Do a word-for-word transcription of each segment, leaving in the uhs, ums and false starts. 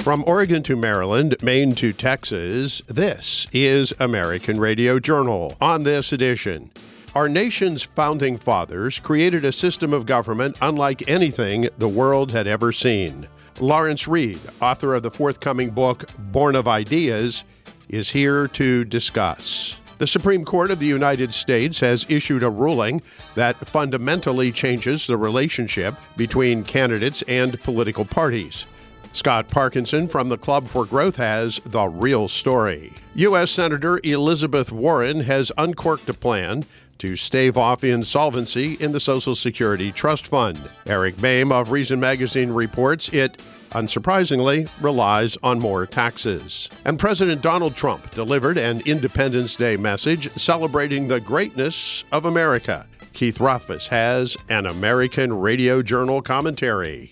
From Oregon to Maryland, Maine to Texas, this is American Radio Journal. On this edition, our nation's founding fathers created a system of government unlike anything the world had ever seen. Lawrence Reed, author of the forthcoming book, Born of Ideas, is here to discuss. The Supreme Court of the United States has issued a ruling that fundamentally changes the relationship between candidates and political parties. Scott Parkinson from the Club for Growth has the real story. U S. Senator Elizabeth Warren has uncorked a plan to stave off insolvency in the Social Security Trust Fund. Eric Boehm of Reason Magazine reports it, unsurprisingly, relies on more taxes. And President Donald Trump delivered an Independence Day message celebrating the greatness of America. Keith Rothfuss has an American Radio Journal commentary.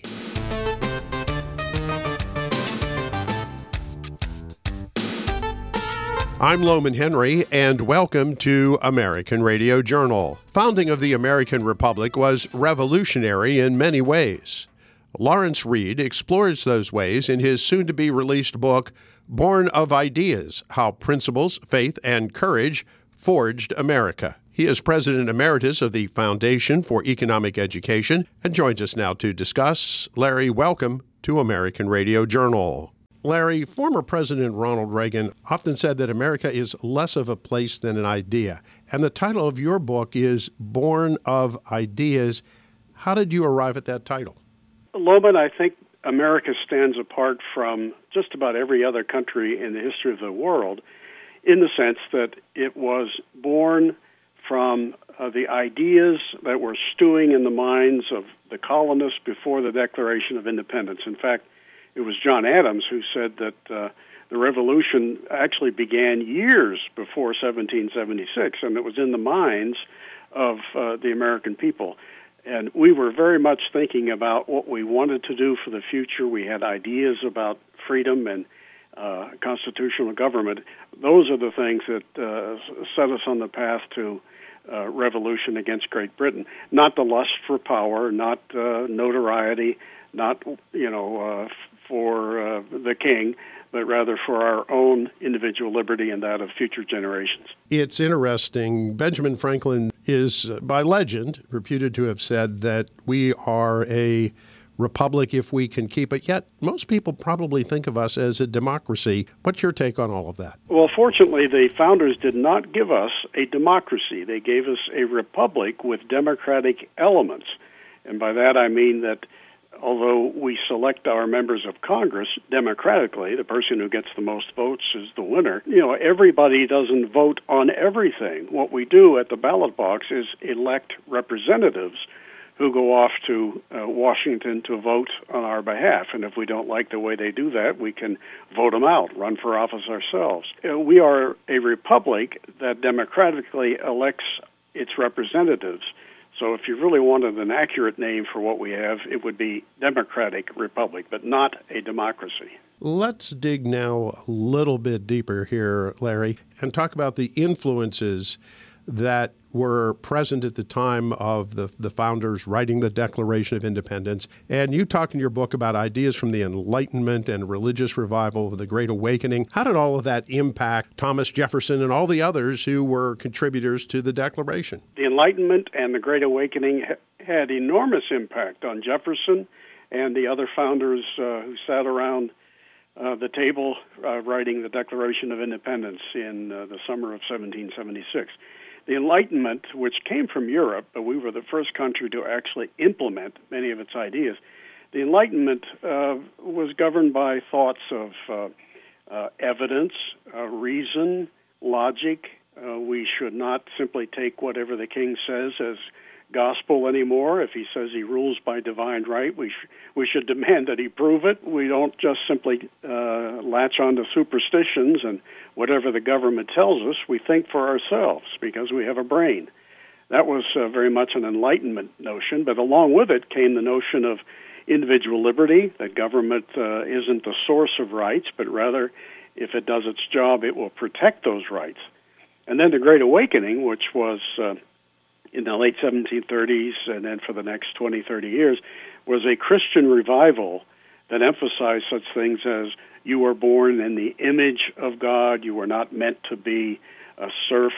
I'm Loman Henry, and welcome to American Radio Journal. Founding of the American Republic was revolutionary in many ways. Lawrence Reed explores those ways in his soon-to-be-released book, Born of Ideas: How Principles, Faith, and Courage Forged America. He is President Emeritus of the Foundation for Economic Education and joins us now to discuss. Larry, welcome to American Radio Journal. Larry, former President Ronald Reagan often said that America is less of a place than an idea. And the title of your book is Born of Ideas. How did you arrive at that title? Loman, I think America stands apart from just about every other country in the history of the world in the sense that it was born from uh, the ideas that were stewing in the minds of the colonists before the Declaration of Independence. In fact, it was John Adams who said that uh, the revolution actually began years before seventeen seventy-six, and it was in the minds of uh, the American people. And we were very much thinking about what we wanted to do for the future. We had ideas about freedom and uh, constitutional government. Those are the things that uh, set us on the path to uh, revolution against Great Britain. Not the lust for power, not uh, notoriety, not, you know, uh, for uh, the king, but rather for our own individual liberty and that of future generations. It's interesting. Benjamin Franklin is, uh, by legend, reputed to have said that we are a republic if we can keep it, yet most people probably think of us as a democracy. What's your take on all of that? Well, fortunately, the founders did not give us a democracy. They gave us a republic with democratic elements. And by that I mean that although we select our members of Congress democratically, the person who gets the most votes is the winner, you know, everybody doesn't vote on everything. What we do at the ballot box is elect representatives who go off to uh, Washington to vote on our behalf. And if we don't like the way they do that, we can vote them out, run for office ourselves. Uh, we are a republic that democratically elects its representatives. So if you really wanted an accurate name for what we have, it would be Democratic Republic, but not a democracy. Let's dig now a little bit deeper here, Larry, and talk about the influences that were present at the time of the, the founders writing the Declaration of Independence. And you talk in your book about ideas from the Enlightenment and religious revival of the Great Awakening. How did all of that impact Thomas Jefferson and all the others who were contributors to the Declaration? The Enlightenment and the Great Awakening ha- had enormous impact on Jefferson and the other founders uh, who sat around uh, the table uh, writing the Declaration of Independence in uh, the summer of seventeen seventy-six. The Enlightenment, which came from Europe, but we were the first country to actually implement many of its ideas, the Enlightenment uh, was governed by thoughts of uh, uh, evidence, uh, reason, logic. Uh, we should not simply take whatever the king says as gospel anymore. If he says he rules by divine right, we sh- we should demand that he prove it. We don't just simply uh, latch on to superstitions and whatever the government tells us. We think for ourselves because we have a brain. That was uh, very much an Enlightenment notion, but along with it came the notion of individual liberty, that government uh, isn't the source of rights, but rather, if it does its job, it will protect those rights. And then the Great Awakening, which was uh, in the late seventeen thirties and then for the next twenty, thirty years, was a Christian revival that emphasized such things as you were born in the image of God, you were not meant to be a serf,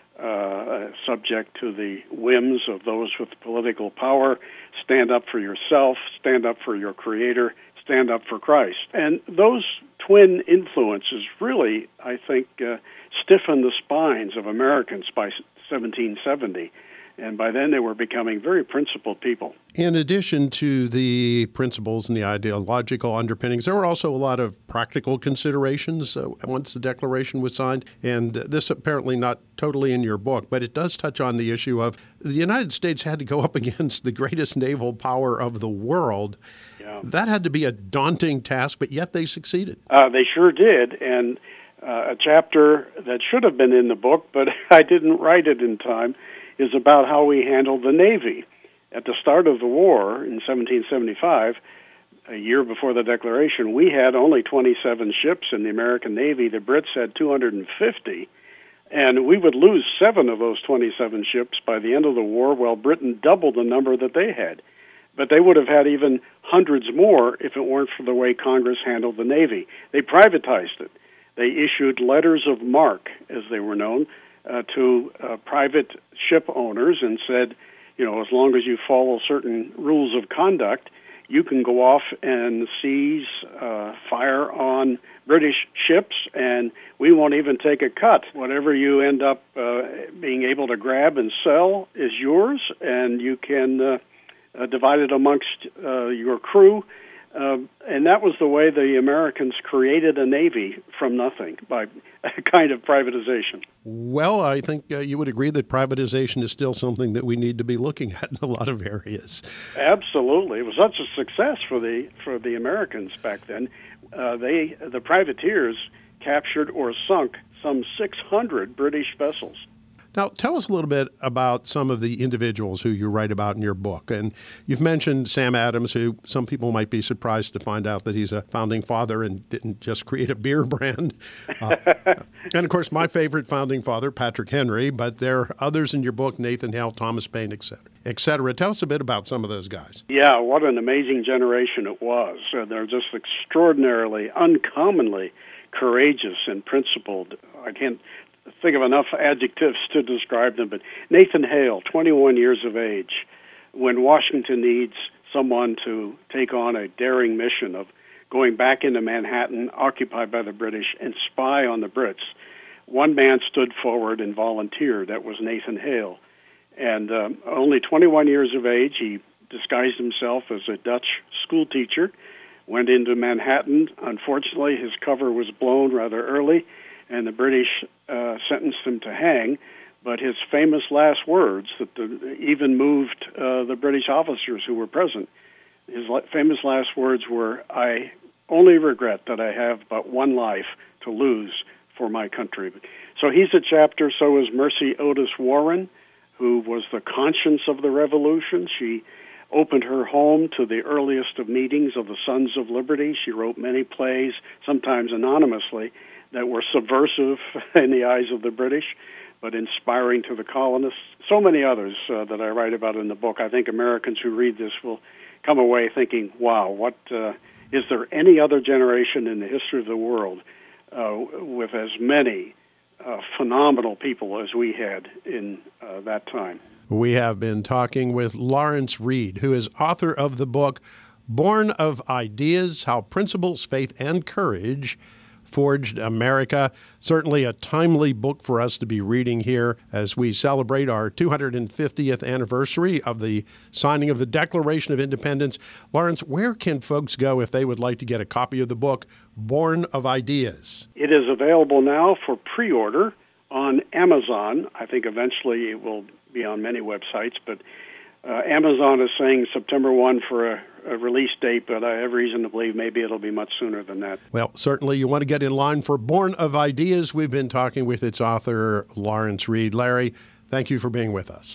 uh, subject to the whims of those with political power. Stand up for yourself, stand up for your Creator, stand up for Christ. And those twin influences really, I think, uh, stiffened the spines of Americans by seventeen seventy. And by then, they were becoming very principled people. In addition to the principles and the ideological underpinnings, there were also a lot of practical considerations uh, once the Declaration was signed. And this apparently not totally in your book, but it does touch on the issue of the United States had to go up against the greatest naval power of the world. Yeah. That had to be a daunting task, but yet they succeeded. Uh, they sure did. And uh, a chapter that should have been in the book, but I didn't write it in time, is about how we handled the Navy. At the start of the war in seventeen seventy-five, a year before the Declaration, we had only twenty-seven ships in the American Navy. The Brits had two hundred fifty, and we would lose seven of those twenty-seven ships by the end of the war, while Britain doubled the number that they had. But they would have had even hundreds more if it weren't for the way Congress handled the Navy. They privatized it. They issued letters of marque, as they were known, Uh, to uh, private ship owners and said, you know, as long as you follow certain rules of conduct, you can go off and seize, uh, fire on British ships, and we won't even take a cut. Whatever you end up uh, being able to grab and sell is yours, and you can uh, uh, divide it amongst uh, your crew. Uh, and that was the way the Americans created a Navy from nothing, by a kind of privatization. Well, I think uh, you would agree that privatization is still something that we need to be looking at in a lot of areas. Absolutely. It was such a success for the for the Americans back then. Uh, they the privateers captured or sunk some six hundred British vessels. Now, tell us a little bit about some of the individuals who you write about in your book. And you've mentioned Sam Adams, who some people might be surprised to find out that he's a founding father and didn't just create a beer brand. Uh, and, of course, my favorite founding father, Patrick Henry, but there are others in your book, Nathan Hale, Thomas Paine, et cetera, et cetera. Tell us a bit about some of those guys. Yeah, what an amazing generation it was. Uh, they're just extraordinarily, uncommonly courageous and principled. I can't think of enough adjectives to describe them, but Nathan Hale, twenty-one years of age, when Washington needs someone to take on a daring mission of going back into Manhattan, occupied by the British, and spy on the Brits, one man stood forward and volunteered. That was Nathan Hale. And um, only twenty-one years of age, he disguised himself as a Dutch schoolteacher, went into Manhattan. Unfortunately, his cover was blown rather early, and the British uh, sentenced him to hang. But his famous last words that the, even moved uh, the British officers who were present. His la- famous last words were, "I only regret that I have but one life to lose for my country." So he's a chapter. So is Mercy Otis Warren, who was the conscience of the revolution. She opened her home to the earliest of meetings of the Sons of Liberty. She wrote many plays, sometimes anonymously, that were subversive in the eyes of the British, but inspiring to the colonists. So many others uh, that I write about in the book. I think Americans who read this will come away thinking, wow, what uh, is there any other generation in the history of the world uh, with as many uh, phenomenal people as we had in uh, that time? We have been talking with Lawrence Reed, who is author of the book Born of Ideas, How Principles, Faith, and Courage Forged America. Certainly a timely book for us to be reading here as we celebrate our two hundred fiftieth anniversary of the signing of the Declaration of Independence. Lawrence, where can folks go if they would like to get a copy of the book, Born of Ideas? It is available now for pre-order on Amazon. I think eventually it will be on many websites, but uh, Amazon is saying September first for a, a release date, but I have reason to believe maybe it'll be much sooner than that. Well, certainly you want to get in line for Born of Ideas. We've been talking with its author, Lawrence Reed. Larry, thank you for being with us.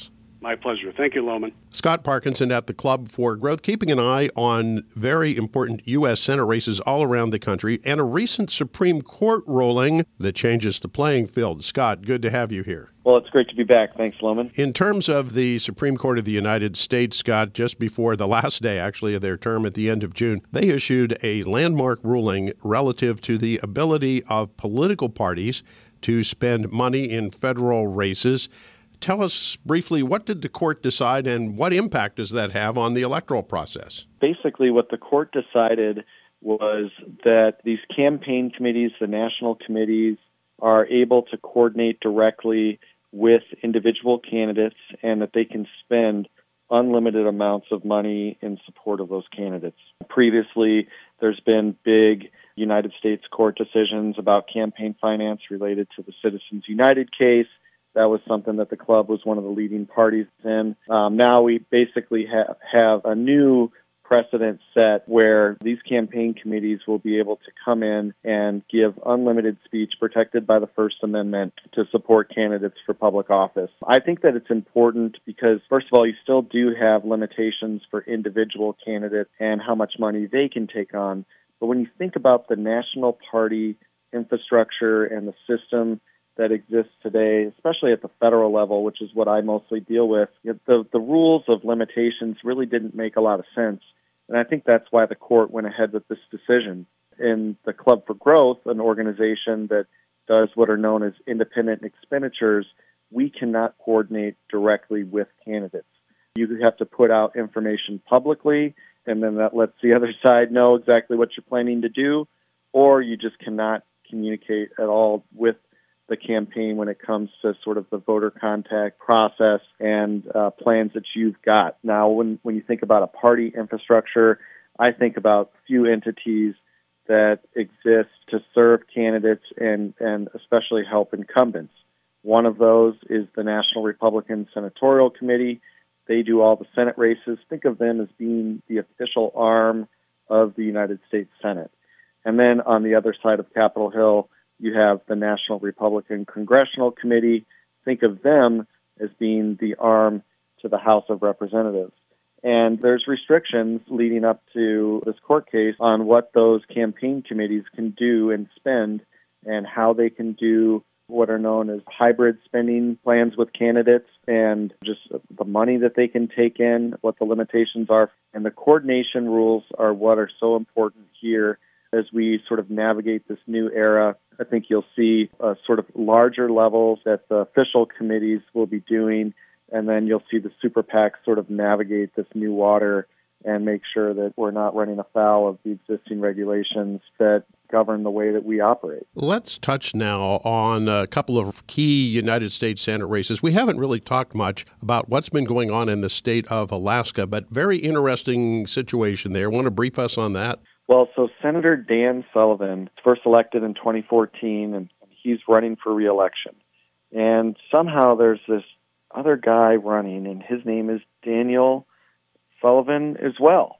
My pleasure. Thank you, Lohman. Scott Parkinson at the Club for Growth, keeping an eye on very important U S Senate races all around the country and a recent Supreme Court ruling that changes the playing field. Scott, good to have you here. Well, it's great to be back. Thanks, Lohman. In terms of the Supreme Court of the United States, Scott, just before the last day, actually, of their term at the end of June, they issued a landmark ruling relative to the ability of political parties to spend money in federal races. Tell us briefly, what did the court decide and what impact does that have on the electoral process? Basically, what the court decided was that these campaign committees, the national committees, are able to coordinate directly with individual candidates and that they can spend unlimited amounts of money in support of those candidates. Previously, there's been big United States court decisions about campaign finance related to the Citizens United case. That was something that the club was one of the leading parties in. Um, now we basically ha- have a new precedent set where these campaign committees will be able to come in and give unlimited speech protected by the First Amendment to support candidates for public office. I think that it's important because, first of all, you still do have limitations for individual candidates and how much money they can take on. But when you think about the national party infrastructure and the system that exists today, especially at the federal level, which is what I mostly deal with, the, the rules of limitations really didn't make a lot of sense. And I think that's why the court went ahead with this decision. In the Club for Growth, an organization that does what are known as independent expenditures, we cannot coordinate directly with candidates. You have to put out information publicly, and then that lets the other side know exactly what you're planning to do, or you just cannot communicate at all with the campaign when it comes to sort of the voter contact process and uh, plans that you've got. Now, when, when you think about a party infrastructure, I think about few entities that exist to serve candidates and, and especially help incumbents. One of those is the National Republican Senatorial Committee. They do all the Senate races. Think of them as being the official arm of the United States Senate. And then on the other side of Capitol Hill, you have the National Republican Congressional Committee. Think of them as being the arm to the House of Representatives. And there's restrictions leading up to this court case on what those campaign committees can do and spend and how they can do what are known as hybrid spending plans with candidates and just the money that they can take in, what the limitations are. And the coordination rules are what are so important here as we sort of navigate this new era. I think you'll see uh, sort of larger levels that the official committees will be doing, and then you'll see the super PACs sort of navigate this new water and make sure that we're not running afoul of the existing regulations that govern the way that we operate. Let's touch now on a couple of key United States Senate races. We haven't really talked much about what's been going on in the state of Alaska, but very interesting situation there. Want to brief us on that? Well, so Senator Dan Sullivan was first elected in twenty fourteen, and he's running for re-election. And somehow there's this other guy running, and his name is Daniel Sullivan as well.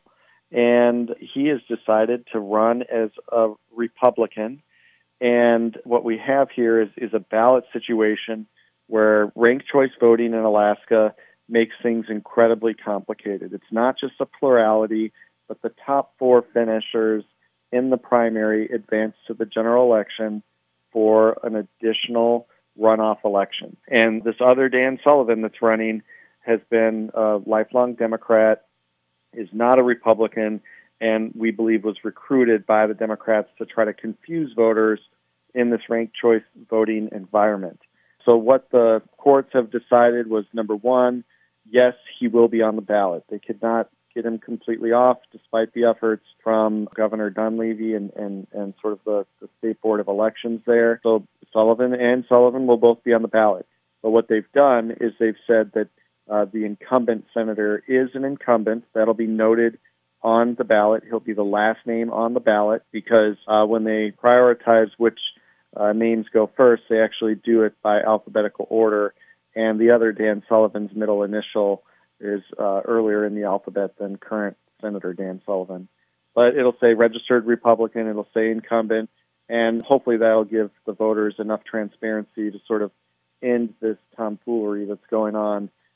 And he has decided to run as a Republican. And what we have here is, is a ballot situation where ranked choice voting in Alaska makes things incredibly complicated. It's not just a plurality, but the top four finishers in the primary advance to the general election for an additional runoff election. And this other Dan Sullivan that's running has been a lifelong Democrat, is not a Republican, and we believe was recruited by the Democrats to try to confuse voters in this ranked choice voting environment. So what the courts have decided was, number one, yes, he will be on the ballot. They could not get him completely off, despite the efforts from Governor Dunleavy and, and, and sort of the, the State Board of Elections there. So Sullivan and Sullivan will both be on the ballot. But what they've done is they've said that uh, the incumbent senator is an incumbent. That'll be noted on the ballot. He'll be the last name on the ballot because uh, when they prioritize which uh, names go first, they actually do it by alphabetical order. And the other, Dan Sullivan's middle initial, is uh, earlier in the alphabet than current Senator Dan Sullivan. But it'll say registered Republican, it'll say incumbent, and hopefully that'll give the voters enough transparency to sort of end this tomfoolery that's going on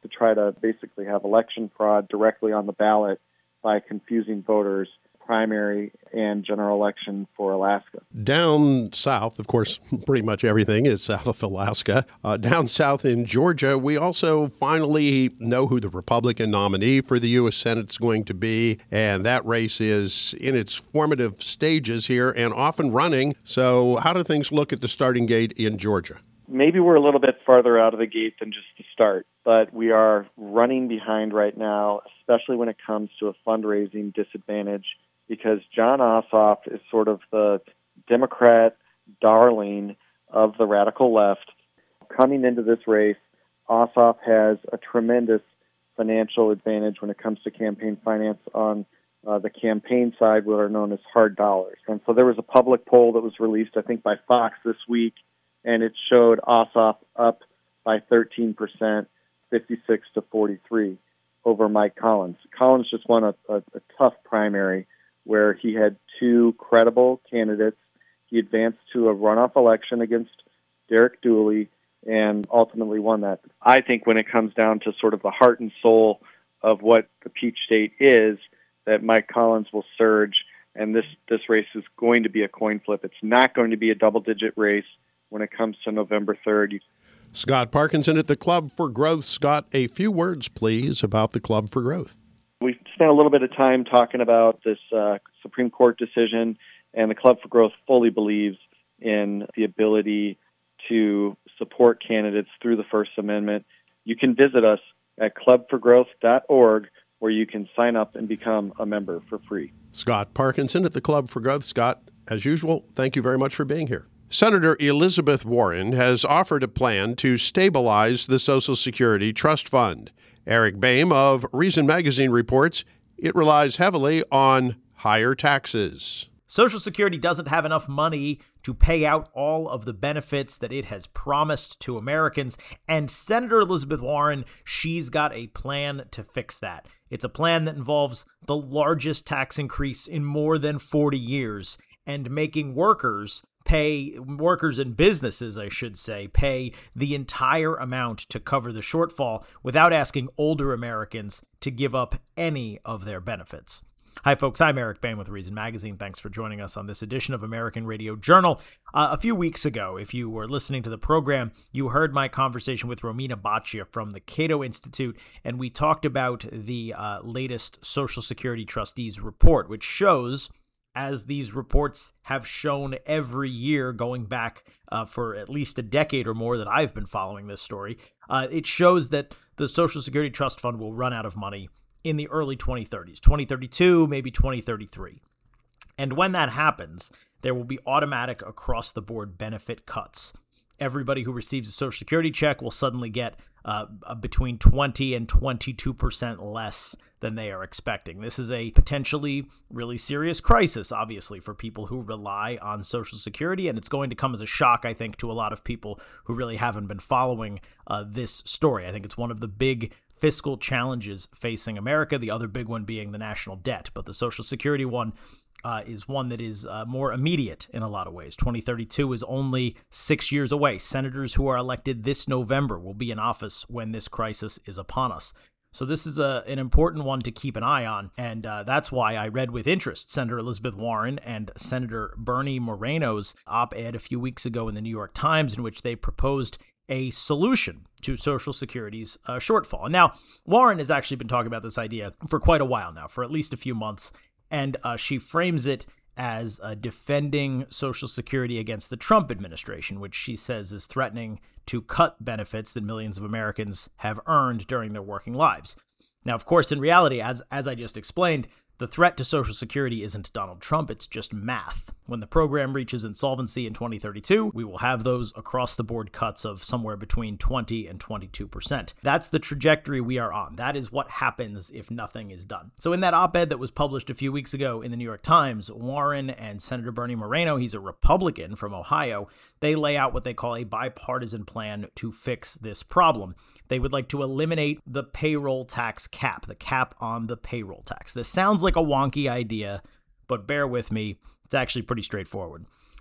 to try to basically have election fraud directly on the ballot by confusing voters, primary and general election for Alaska. Down south, of course, pretty much everything is south of Alaska. Uh, down south in Georgia, we also finally know who the Republican nominee for the U S Senate is going to be, and that race is in its formative stages here and off and running. So how do things look at the starting gate in Georgia? Maybe we're a little bit farther out of the gate than just the start, but we are running behind right now, especially when it comes to a fundraising disadvantage, because Jon Ossoff is sort of the Democrat darling of the radical left. Coming into this race, Ossoff has a tremendous financial advantage when it comes to campaign finance on uh, the campaign side, what are known as hard dollars. And so there was a public poll that was released, I think, by Fox this week, and it showed Ossoff up by thirteen percent, fifty-six to forty-three, over Mike Collins. Collins just won a, a, a tough primary where he had two credible candidates. He advanced to a runoff election against Derek Dooley and ultimately won that. I think when it comes down to sort of the heart and soul of what the Peach State is, that Mike Collins will surge, and this, this race is going to be a coin flip. It's not going to be a double-digit race when it comes to November third. Scott Parkinson at the Club for Growth. Scott, a few words, please, about the Club for Growth. We spent a little bit of time talking about this uh, Supreme Court decision, and the Club for Growth fully believes in the ability to support candidates through the First Amendment. You can visit us at club for growth dot org, where you can sign up and become a member for free. Scott Parkinson at the Club for Growth. Scott, as usual, thank you very much for being here. Senator Elizabeth Warren has offered a plan to stabilize the Social Security Trust Fund. Eric Boehm of Reason Magazine reports it relies heavily on higher taxes. Social Security doesn't have enough money to pay out all of the benefits that it has promised to Americans, and Senator Elizabeth Warren, she's got a plan to fix that. It's a plan that involves the largest tax increase in more than forty years and making workers pay, workers and businesses, I should say, pay the entire amount to cover the shortfall without asking older Americans to give up any of their benefits. Hi, folks. I'm Eric Boehm with Reason Magazine. Thanks for joining us on this edition of American Radio Journal. Uh, a few weeks ago, if you were listening to the program, you heard my conversation with Romina Baccia from the Cato Institute, and we talked about the uh, latest Social Security Trustees report, which shows, as these reports have shown every year going back uh, for at least a decade or more that I've been following this story, uh, it shows that the Social Security Trust Fund will run out of money in the early twenty thirties, twenty thirty-two, maybe twenty thirty-three. And when that happens, there will be automatic across-the-board benefit cuts. Everybody who receives a Social Security check will suddenly get uh, between twenty and twenty-two percent less than they are expecting. This is a potentially really serious crisis, obviously, for people who rely on Social Security, and it's going to come as a shock, I think, to a lot of people who really haven't been following uh, this story. I think it's one of the big fiscal challenges facing America, the other big one being the national debt. But the Social Security one uh, is one that is uh, more immediate in a lot of ways. twenty thirty-two is only six years away. Senators who are elected this November will be in office when this crisis is upon us. So this is a, an important one to keep an eye on, and uh, that's why I read with interest Senator Elizabeth Warren and Senator Bernie Moreno's op-ed a few weeks ago in the New York Times, in which they proposed a solution to Social Security's uh, shortfall. And now, Warren has actually been talking about this idea for quite a while now, for at least a few months, and uh, she frames it as uh, defending Social Security against the Trump administration, which she says is threatening to cut benefits that millions of Americans have earned during their working lives. Now, of course, in reality, as as I just explained, the threat to Social Security isn't Donald Trump, it's just math. When the program reaches insolvency in twenty thirty-two, we will have those across-the-board cuts of somewhere between twenty and twenty-two percent. That's the trajectory we are on. That is what happens if nothing is done. So in that op-ed that was published a few weeks ago in the New York Times, Warren and Senator Bernie Moreno, he's a Republican from Ohio, they lay out what they call a bipartisan plan to fix this problem. They would like to eliminate the payroll tax cap, the cap on the payroll tax. This sounds like a wonky idea, but bear with me, it's actually pretty straightforward.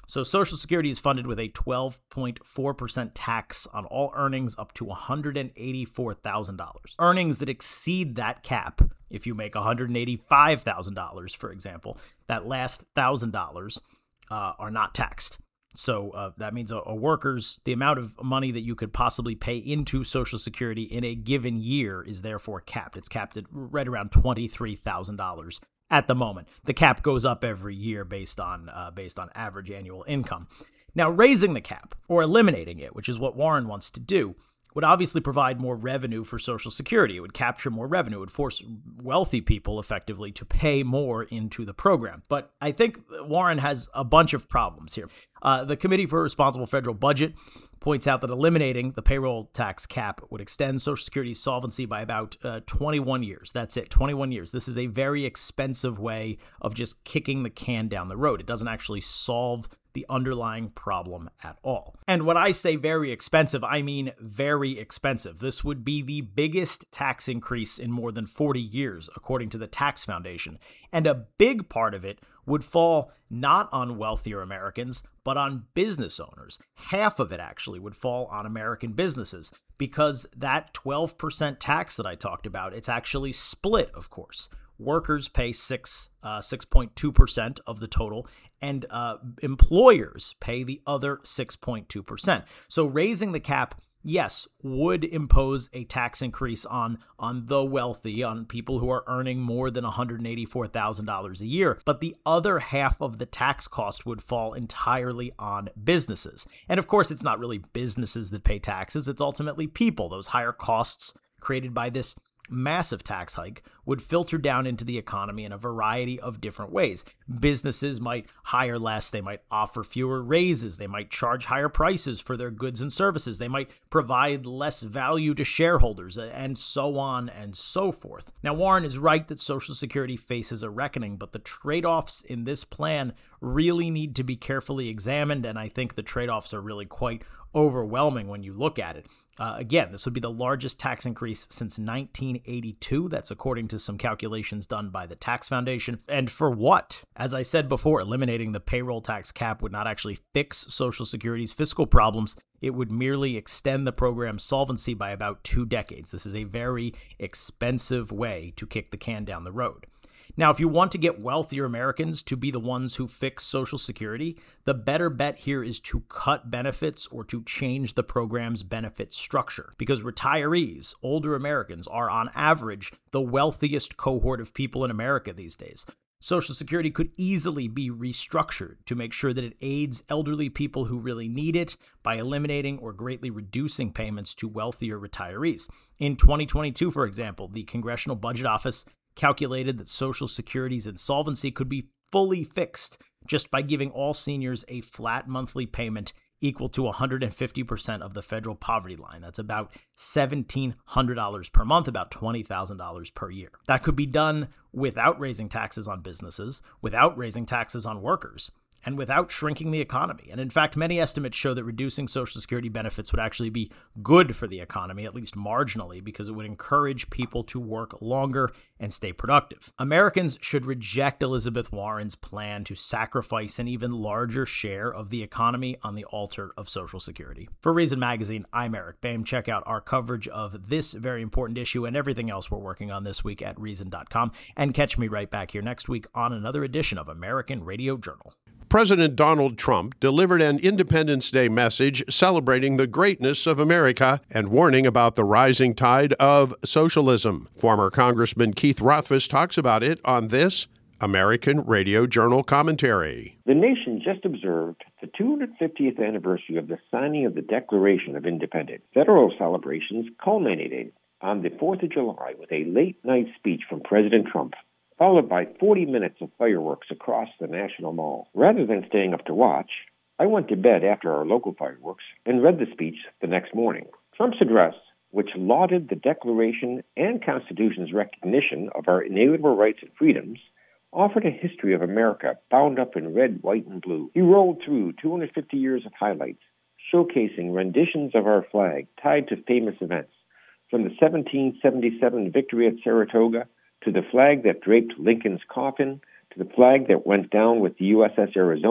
So Social Security is funded with a twelve point four percent tax on all earnings up to one hundred eighty-four thousand dollars. Earnings that exceed that cap, if you make one hundred eighty-five thousand dollars, for example, that last one thousand dollars uh, are not taxed. So uh, that means a, a worker's, the amount of money that you could possibly pay into Social Security in a given year is therefore capped. It's capped at right around twenty-three thousand dollars. At the moment. The cap goes up every year based on uh, based on average annual income. Now, raising the cap or eliminating it, which is what Warren wants to do, would obviously provide more revenue for Social Security. It would capture more revenue. It would force wealthy people effectively to pay more into the program. But I think Warren has a bunch of problems here. Uh, the Committee for a Responsible Federal Budget points out that eliminating the payroll tax cap would extend Social Security's solvency by about uh, twenty-one years. That's it, twenty-one years. This is a very expensive way of just kicking the can down the road. It doesn't actually solve the underlying problem at all. And when I say very expensive, I mean very expensive. This would be the biggest tax increase in more than forty years, according to the Tax Foundation. And a big part of it would fall not on wealthier Americans, but on business owners. Half of it actually would fall on American businesses because that twelve percent tax that I talked about, it's actually split, of course. Workers pay six, uh, six point two percent of the total, and uh, employers pay the other six point two percent. So raising the cap, yes, would impose a tax increase on, on the wealthy, on people who are earning more than one hundred eighty-four thousand dollars a year. But the other half of the tax cost would fall entirely on businesses. And of course, it's not really businesses that pay taxes. It's ultimately people. Those higher costs created by this massive tax hike would filter down into the economy in a variety of different ways. Businesses might hire less, they might offer fewer raises, they might charge higher prices for their goods and services, they might provide less value to shareholders, and so on and so forth. Now, Warren is right that Social Security faces a reckoning, but the trade-offs in this plan really need to be carefully examined, and I think the trade-offs are really quite overwhelming when you look at it. Uh, again, this would be the largest tax increase since nineteen eighty-two. That's according to some calculations done by the Tax Foundation. And for what? As I said before, eliminating the payroll tax cap would not actually fix Social Security's fiscal problems. It would merely extend the program's solvency by about two decades. This is a very expensive way to kick the can down the road. Now, if you want to get wealthier Americans to be the ones who fix Social Security, the better bet here is to cut benefits or to change the program's benefit structure. Because retirees, older Americans, are on average the wealthiest cohort of people in America these days. Social Security could easily be restructured to make sure that it aids elderly people who really need it by eliminating or greatly reducing payments to wealthier retirees. In twenty twenty-two, for example, the Congressional Budget Office calculated that Social Security's insolvency could be fully fixed just by giving all seniors a flat monthly payment equal to one hundred fifty percent of the federal poverty line. That's about one thousand seven hundred dollars per month, about twenty thousand dollars per year. That could be done without raising taxes on businesses, without raising taxes on workers, and without shrinking the economy. And in fact, many estimates show that reducing Social Security benefits would actually be good for the economy, at least marginally, because it would encourage people to work longer and stay productive. Americans should reject Elizabeth Warren's plan to sacrifice an even larger share of the economy on the altar of Social Security. For Reason Magazine, I'm Eric Boehm. Check out our coverage of this very important issue and everything else we're working on this week at reason dot com. And catch me right back here next week on another edition of American Radio Journal. President Donald Trump delivered an Independence Day message celebrating the greatness of America and warning about the rising tide of socialism. Former Congressman Keith Rothfuss talks about it on this American Radio Journal commentary. The nation just observed the two hundred fiftieth anniversary of the signing of the Declaration of Independence. Federal celebrations culminated on the fourth of July with a late-night speech from President Trump, followed by forty minutes of fireworks across the National Mall. Rather than staying up to watch, I went to bed after our local fireworks and read the speech the next morning. Trump's address, which lauded the Declaration and Constitution's recognition of our inalienable rights and freedoms, offered a history of America bound up in red, white, and blue. He rolled through two hundred fifty years of highlights, showcasing renditions of our flag tied to famous events, from the seventeen seventy-seven victory at Saratoga to the flag that draped Lincoln's coffin, to the flag that went down with the U S S Arizona,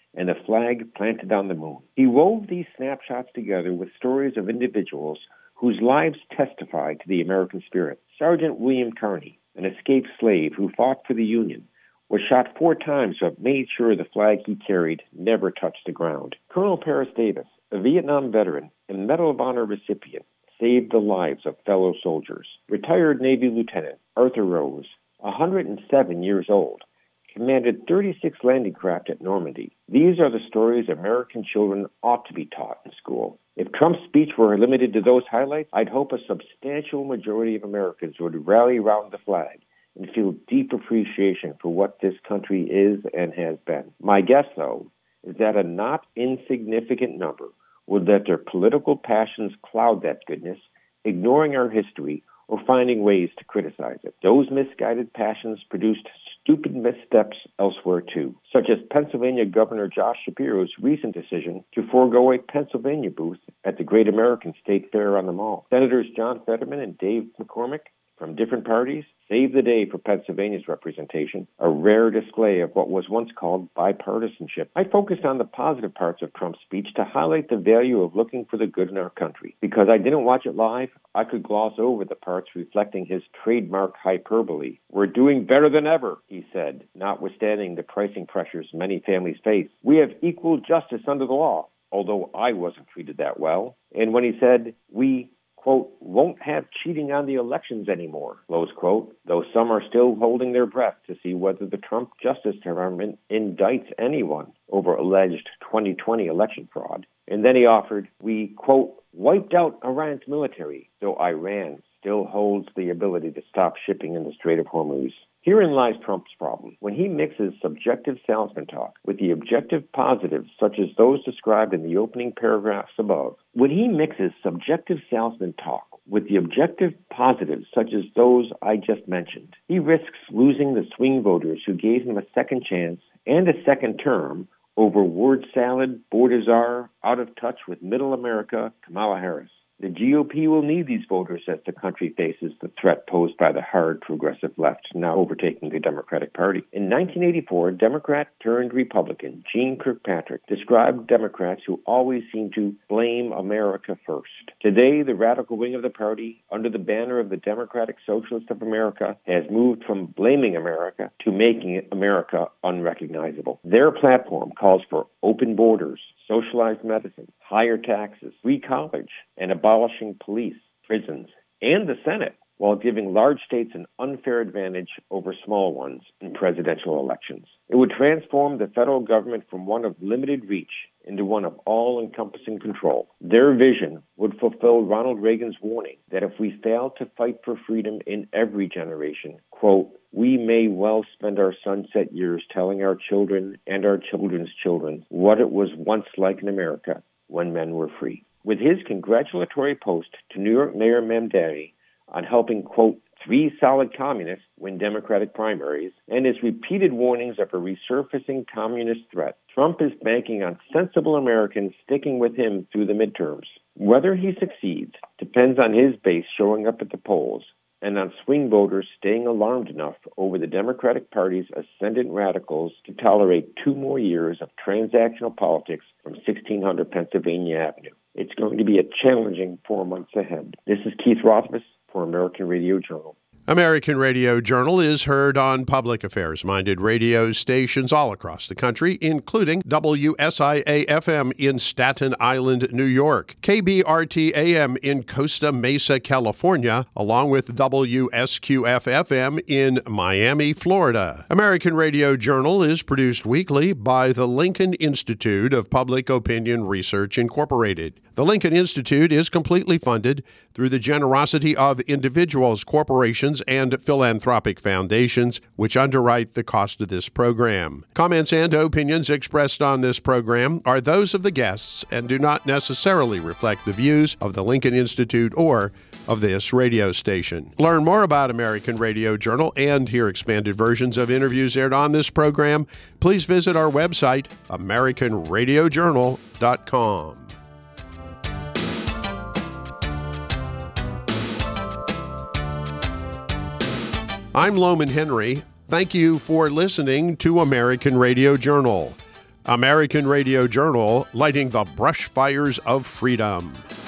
and a flag planted on the moon. He wove these snapshots together with stories of individuals whose lives testified to the American spirit. Sergeant William Carney, an escaped slave who fought for the Union, was shot four times but made sure the flag he carried never touched the ground. Colonel Paris Davis, a Vietnam veteran and Medal of Honor recipient, saved the lives of fellow soldiers. Retired Navy Lieutenant Arthur Rose, one hundred seven years old, commanded thirty-six landing craft at Normandy. These are the stories American children ought to be taught in school. If Trump's speech were limited to those highlights, I'd hope a substantial majority of Americans would rally around the flag and feel deep appreciation for what this country is and has been. My guess, though, is that a not insignificant number would let their political passions cloud that goodness, ignoring our history or finding ways to criticize it. Those misguided passions produced stupid missteps elsewhere, too, such as Pennsylvania Governor Josh Shapiro's recent decision to forego a Pennsylvania booth at the Great American State Fair on the Mall. Senators John Fetterman and Dave McCormick from different parties saved the day for Pennsylvania's representation, a rare display of what was once called bipartisanship. I focused on the positive parts of Trump's speech to highlight the value of looking for the good in our country. Because I didn't watch it live, I could gloss over the parts reflecting his trademark hyperbole. We're doing better than ever, he said, notwithstanding the pricing pressures many families face. We have equal justice under the law, although I wasn't treated that well. And when he said, we quote, won't have cheating on the elections anymore, close quote, though some are still holding their breath to see whether the Trump Justice Department indicts anyone over alleged twenty twenty election fraud. And then he offered, we, quote, wiped out Iran's military, though Iran still holds the ability to stop shipping in the Strait of Hormuz. Herein lies Trump's problem. When he mixes subjective salesman talk with the objective positives, such as those described in the opening paragraphs above, when he mixes subjective salesman talk with the objective positives, such as those I just mentioned, he risks losing the swing voters who gave him a second chance and a second term over word salad, Bordazar, out of touch with middle America, Kamala Harris. The G O P will need these voters as the country faces the threat posed by the hard progressive left now overtaking the Democratic Party. In nineteen eighty-four, Democrat-turned-Republican Jeane Kirkpatrick described Democrats who always seem to blame America first. Today, the radical wing of the party, under the banner of the Democratic Socialists of America, has moved from blaming America to making America unrecognizable. Their platform calls for open borders, socialized medicine, higher taxes, free college, and abolishing police, prisons, and the Senate, while giving large states an unfair advantage over small ones in presidential elections. It would transform the federal government from one of limited reach into one of all-encompassing control. Their vision would fulfill Ronald Reagan's warning that if we fail to fight for freedom in every generation, quote, we may well spend our sunset years telling our children and our children's children what it was once like in America when men were free. With his congratulatory post to New York Mayor Mamdani on helping, quote, three solid communists win Democratic primaries, and his repeated warnings of a resurfacing communist threat, Trump is banking on sensible Americans sticking with him through the midterms. Whether he succeeds depends on his base showing up at the polls and on swing voters staying alarmed enough over the Democratic Party's ascendant radicals to tolerate two more years of transactional politics from sixteen hundred Pennsylvania Avenue. It's going to be a challenging four months ahead. This is Keith Rothfuss for American Radio Journal. American Radio Journal is heard on public affairs-minded radio stations all across the country, including W S I A F M in Staten Island, New York, K B R T A M in Costa Mesa, California, along with W S Q F F M in Miami, Florida. American Radio Journal is produced weekly by the Lincoln Institute of Public Opinion Research, Incorporated. The Lincoln Institute is completely funded through the generosity of individuals, corporations, and philanthropic foundations, which underwrite the cost of this program. Comments and opinions expressed on this program are those of the guests and do not necessarily reflect the views of the Lincoln Institute or of this radio station. Learn more about American Radio Journal and hear expanded versions of interviews aired on this program. Please visit our website, American Radio Journal dot com. I'm Loman Henry. Thank you for listening to American Radio Journal. American Radio Journal, lighting the brush fires of freedom.